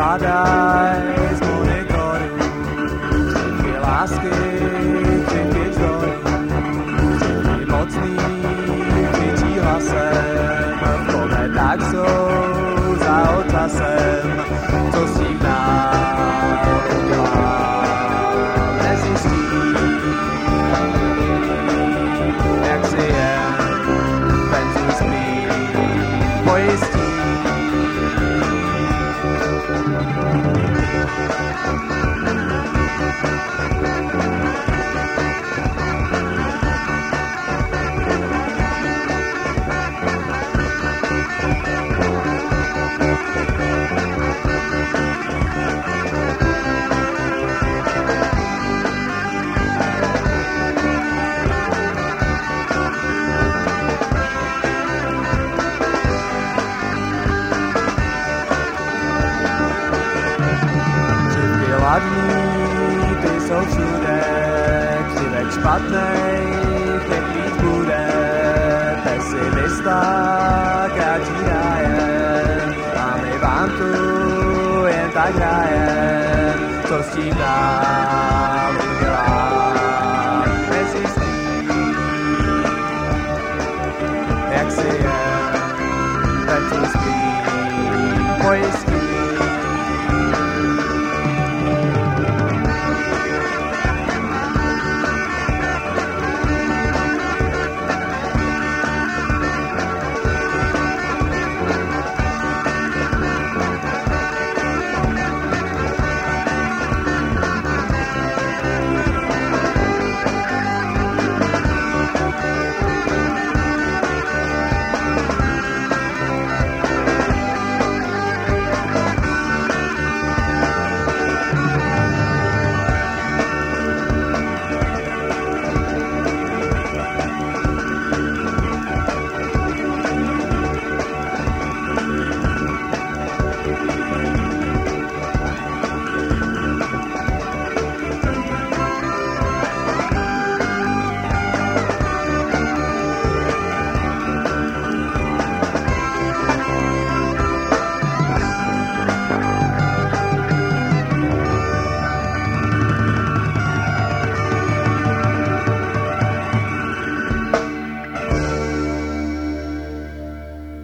hádaj z monitoru, křivky lásky, křivky vzory, křivky mocný, křičí hlasem, v kole tak jsou za otrasem, co s tím dál udělá, nezjistí, jak si jen penzu spí, pojistí. Hladný, ty jsou všude, křivek špatnej, teď víc bude, pesimista, kráčí rájem, a my vám tu jen tak hrajem, co s tím dál udělá, nezjistí, jak si jen, ten tu spí, pojistí.